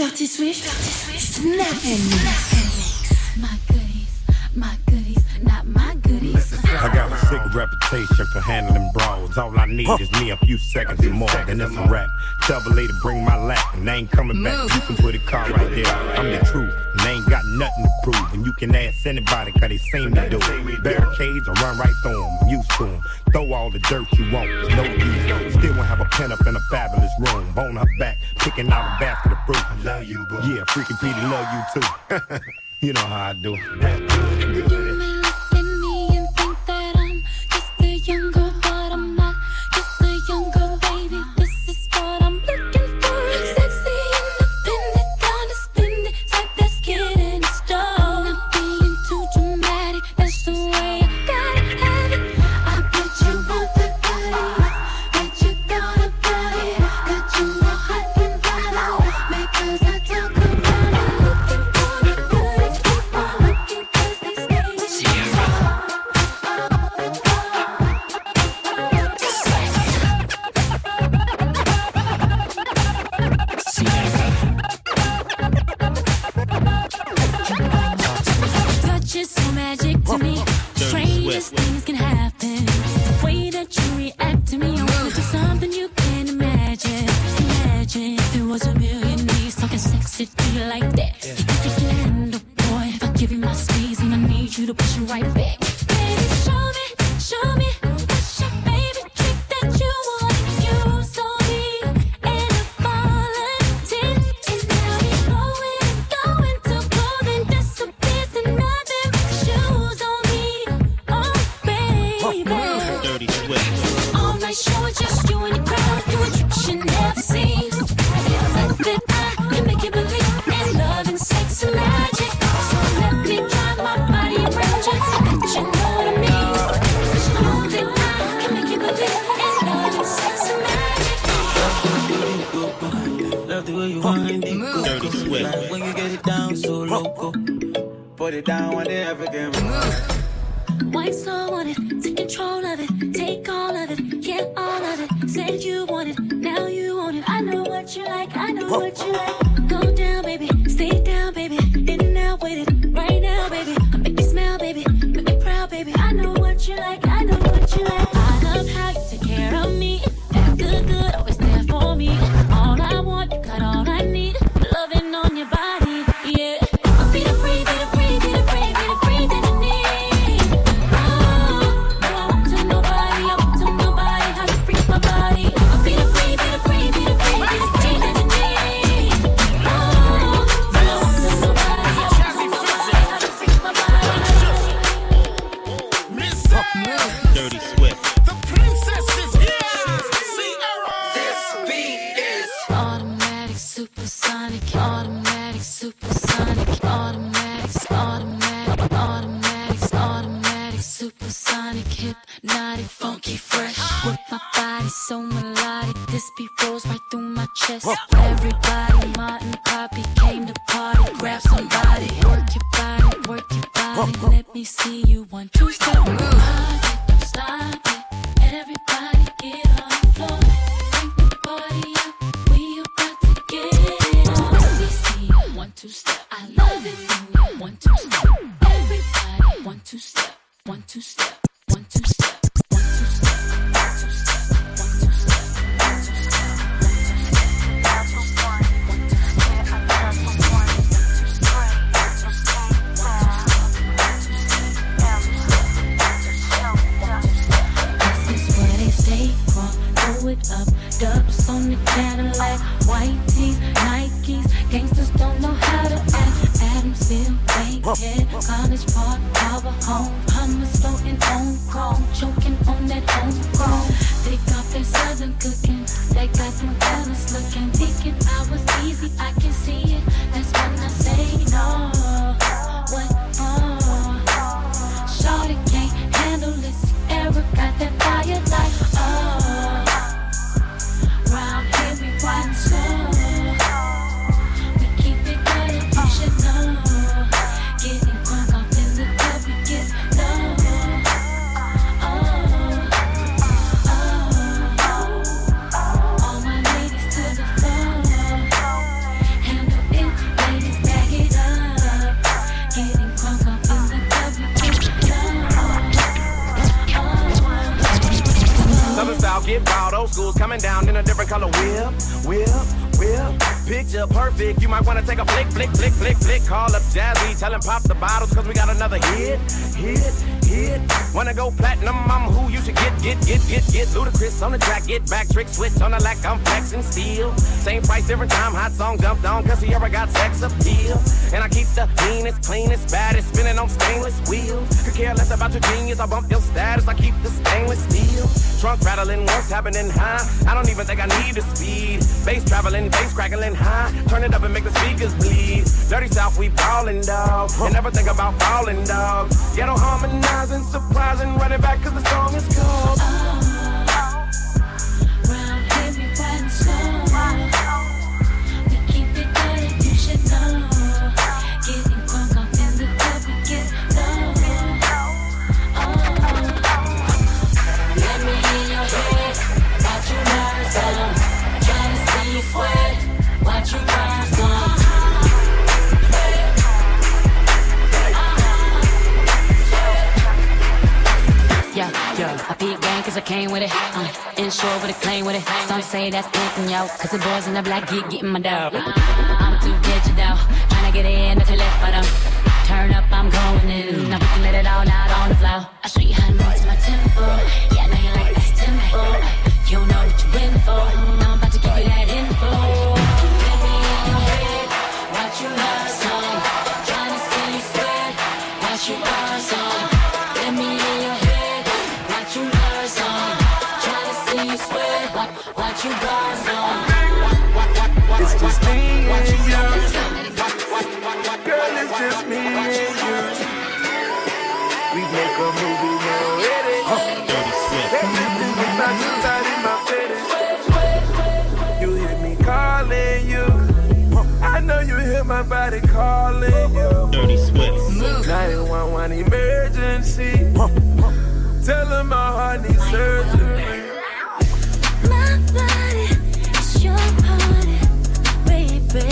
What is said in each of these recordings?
Dirty Swift, Snap and Mix. My goodies, not my goodies. I got a sick reputation for handling brawls. All I need is me a few seconds and more, then it's a wrap. Tell the lady bring my lap, and they ain't coming back. You can put a car right there. I'm the truth, and they ain't got nothing to prove. And you can ask anybody, cause they seen me do it. Barricades, I run right through them, I'm used to them. Throw all the dirt you want, there's no use. Still won't have a pen up in a fabulous room. On her back, picking out a basket of fruit. I love you, boo. Yeah, freaking Petey love you too. You know how I do. You may look at me and think that I'm just a young girl, but I'm not just a young girl, baby. This is what I'm looking for. Sexy, independent, gonna spend it, type that's getting it strong. Not being too dramatic, that's the way I gotta have it. I bet you want the goodies, bet you got about it. Got you all hot and bothered, because I talk around and looking for the goodies. Keep on looking 'cause they stay. Touch is so magic to me. Strangest things can happen. The way that you react to me, I wanna do something you can't imagine. Imagine if there was a million knees talking sexy to you like that. You think you can handle, boy? If I give you my squeeze and I need you to push it right back. Baby, show me what's your favorite trick that you want to use on me. And I volunteer, and now we going to clothing disappears and nothing but shoes on me. Oh, baby. Dirty Swift. All night show, it's just you and the crowd. Do a trick you never seen. That I can make you believe in love and sex and magic. So let me drive my body around you. I bet you know what I mean. 'Cause you know that I can make you believe in love and sex and magic. Love the way you wind it, go, Dirty go. Swift. Like when you get it down so loco. Put it down on the African. Wine slow on it, take control of it, take all of it, yeah, all of it. Said you want it, now you want it. I know what you like, I know what you like. Go down, baby, stay down, baby. In and out with it, right now, baby. I make you smile, baby, make me proud, baby. I know what you like, I know what you like. I love how you take care of me. That good, always there for me. All I want, you got all I need. Loving on your body, yeah. I'll be the free, be the free, be the free, be the free that you need. Dirty Swift. The princess is here. Sierra. This beat is Automatic, supersonic, automatic, supersonic, automatic, supersonic, hypnotic, funky, fresh. With my body so melodic, this beat rolls right through my chest. Everybody, Martin Poppy came to party. Grab somebody, work your body, work your body. Let me see you 1, 2, step. Don't stop it. Everybody get on the floor. Bring the party up. We about to get it on. Let me see you 1, 2, step. I love it when you 1, 2, step. Everybody 1, 2, step. 1, 2, step. 1, 2, step. 1, 2, step. 1, 2, step. 1, 2, step. 1, 2, step. 1, 2, step. 1, 2, This is what they say, throw it up. Dubs on the Cadillac, white tees, Nikes. Gangsters don't know how to act. Adamsville, Bankhead, College Park, Harbor Home. Hummers floating on chrome, choking on that homegrown. They got their southern cooking, they got them fellas looking. Thinking I was easy, I can see it. That's when I say no. What for? Shorty can't handle this. Eric got that fire like round here we ride slow. We keep it good and you should know. Getting drunk off in the club, we get low. school's coming down in a different color. Whip. Picture perfect. You might want to take a flick. Call up Jazzy, tell him pop the bottles, cause we got another hit. Wanna go platinum, I'm who you should get. Ludacris on the track, get back, trick switch on the lack, I'm flexing steel. Same price, different time, hot song dumped on, cause he ever got sex appeal. And I keep the meanest, cleanest, baddest, spinning on stainless wheels. Could care less about your genius, I bump your status, I keep the stainless steel. Trunk rattling, what's happening high? I don't even think I need the speed. Bass traveling, bass crackling high. Turn it up and make the speakers bleed. Dirty South, we ballin', dog. And never think about falling, dog. Ghetto harmonizing, surprising, running back cause the song is called. Round here we ride slow. We keep it good, you should know. Getting crunk off in the club, we get low. Let me in your head, watch you learn some. Tryna see you sweat, watch you burn some. Yeah, I peep gang cause I came with it. Inshore with a claim with it. Some say that's pimpin' yo, cause the boys in the black getting my dough. I'm too digital, tryna get in the left for them. Turn up, I'm going in. Now we can let it all out on the floor. I'll show you how to move to my tempo. Yeah, I know you like this tempo. You don't know what you're in for. Now I'm about to give you that info. Let me in your head, watch you learn some. Tryna see you sweat, watch you burn some. Let me in your head, watch you learn some. Tryna see you sweat, watch you burn some. It's just me and you. Girl, it's just me and you. We make a movie now, ready. Dirty Swift. Everything about you got in my face. You hear me calling you. I know you hear my body calling you. Dirty Swift. 911 emergency. Tell them my heart needs surgery. My body is your party, baby.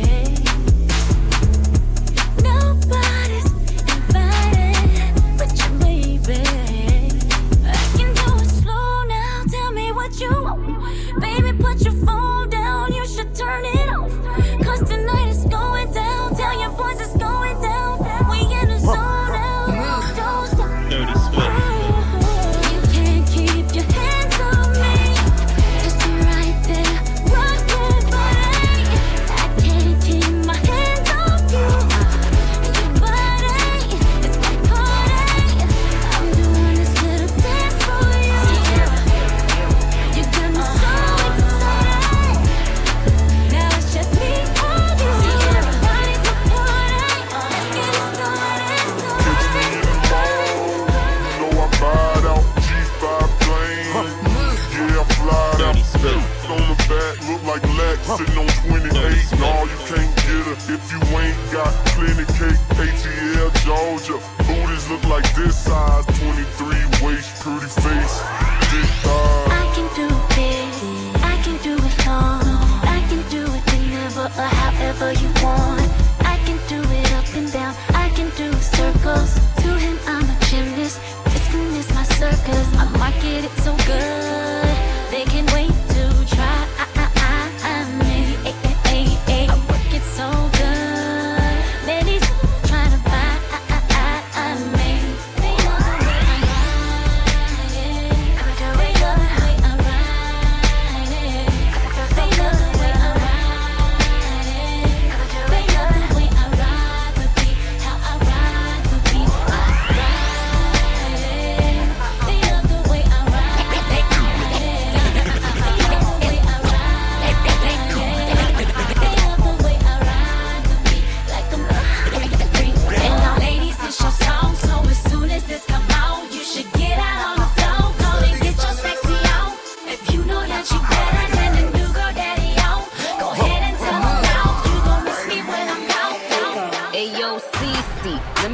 Nobody's invited but you, baby. I can do it slow now. Tell me what you want. Baby, put your phone down. You should turn it off. Cause tonight is going down. Tell your boys it's going down. We in the zone now. Don't stop. Dirty Swift. You can't keep your hands on me. Just be right there, rock that body. I can't keep my hands off you. Your body, it's my party. I'm doing this little dance for you. You got me so excited. Now it's just me and you. Body's my party. Let's get it started. Know I bought out G5 plane. Yeah, I fly out. On the back, look like Lex sitting on 28. No, you can't get her if you ain't got plenty cake. ATL, Georgia. Booties look like this size. 23 waist, pretty face. Big thighs. I can do it, I can do it long. I can do it whenever or however you want. I can do it up and down, I can do circles. To him I'm a gymnast, this is my circus. I market it so good, they can't wait to try me. I work it so good, ladies trying to buy me. They know the way I ride it. They love the way I ride it. They love the way I ride it. They love the way I ride the beat. How I ride the beat. I ride it. They love the way I ride it.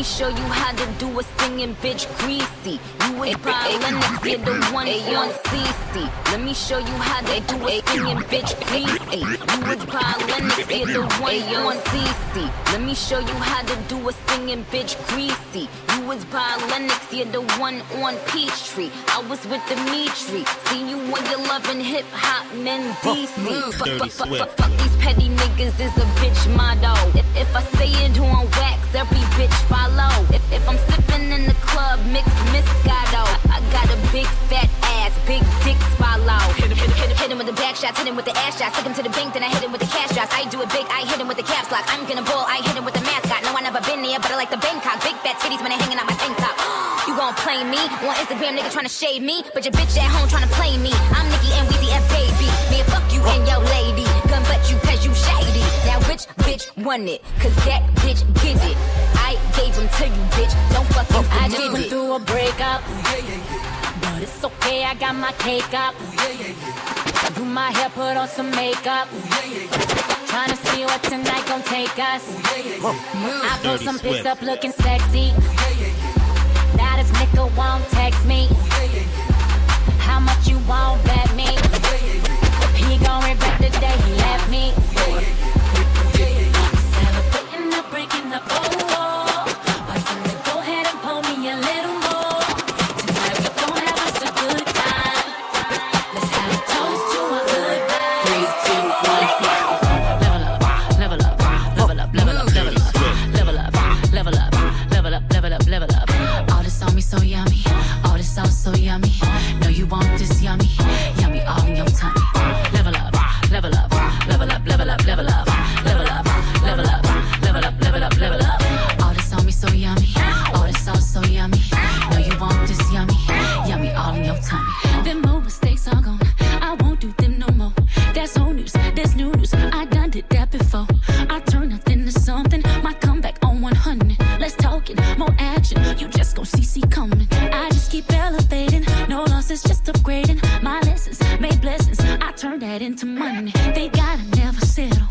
me show you how to do a singing bitch greasy. You was by Lennox, you're the one on CC. Let me show you how to do a singing bitch greasy. You was by Lennox, you're the one on CC. Let me show you how to do a singing bitch greasy. You was by Lennox, you're the one on Peachtree. I was with Dimitri. See you when you're loving hip hop men DC. Fuck these petty niggas is a bitch motto. If I say it on wax, every bitch follow. If I'm sipping in the club, mix Moscato. I got a big fat ass, big dick swallow. Hit him with the back shots, hit him with the ass shots. Took him to the bank, then I hit him with the cash drops. I do it big, I hit him with the caps lock. I'm gonna ball, I hit him with the mascot. No, I never been there, but I like the Bangkok. Big fat titties when they hanging out my tank top. You gon' play me on Instagram, nigga tryna shade me, but your bitch at home tryna play me. I'm Nicki and Weezy F baby. Man, fuck you and your lady. Gun butt you cause you shady. Now which bitch won it? Cause that bitch get it. I gave him to you, bitch. Don't fuck you. I just went through a breakup. But it's okay, I got my cake up. Do my hair, put on some makeup. Tryna see what tonight gon' take us. I post some pics up looking sexy. Now this nigga won't text me. How much you won't bet me? He gon' regret the day he left me. Celebrating up, breaking up, oh. Why don't you go ahead and pull me a little more? Tonight we gon' have us a good time. Let's have a toast to a good night. 3, 2, 1, now. Level up, level up, level up, level up, level up, level up, level up, level up, level up, level up. All this on me so yummy, all this sauce so yummy. No, you want this yummy, yummy all in your tummy. Level up, level up, level up, level up, level up, level up, level up, level up, level up, level up. All this on me so yummy, all this sauce so yummy. No, you want this yummy, yummy all in your tummy. Them old mistakes are gone, I won't do them no more. That's old news, that's new news. I done did that before. I turn nothing to something. My comeback on 100. Let's talk it, more action. You just gon' see coming. I just keep elevating, no losses, just upgrading. My lessons made blessings. I turn that into money. They gotta never settle.